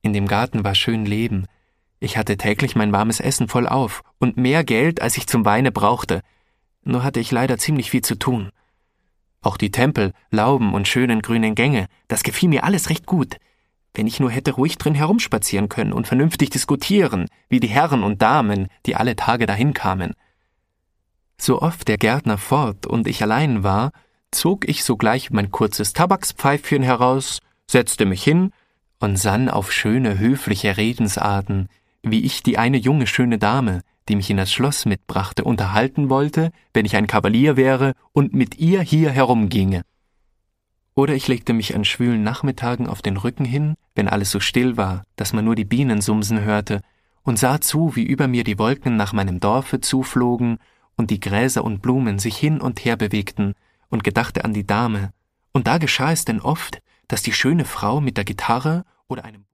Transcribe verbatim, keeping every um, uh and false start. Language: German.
In dem Garten war schön Leben. Ich hatte täglich mein warmes Essen vollauf und mehr Geld, als ich zum Weine brauchte. Nur hatte ich leider ziemlich viel zu tun. Auch die Tempel, Lauben und schönen grünen Gänge, das gefiel mir alles recht gut. Wenn ich nur hätte ruhig drin herumspazieren können und vernünftig diskutieren, wie die Herren und Damen, die alle Tage dahin kamen. So oft der Gärtner fort und ich allein war, zog ich sogleich mein kurzes Tabakspfeifchen heraus, setzte mich hin und sann auf schöne, höfliche Redensarten, wie ich die eine junge, schöne Dame, die mich in das Schloss mitbrachte, unterhalten wollte, wenn ich ein Kavalier wäre und mit ihr hier herumginge. Oder ich legte mich an schwülen Nachmittagen auf den Rücken hin, wenn alles so still war, dass man nur die Bienen sumsen hörte, und sah zu, wie über mir die Wolken nach meinem Dorfe zuflogen und die Gräser und Blumen sich hin und her bewegten, und gedachte an die Dame. Und da geschah es denn oft, dass die schöne Frau mit der Gitarre oder einem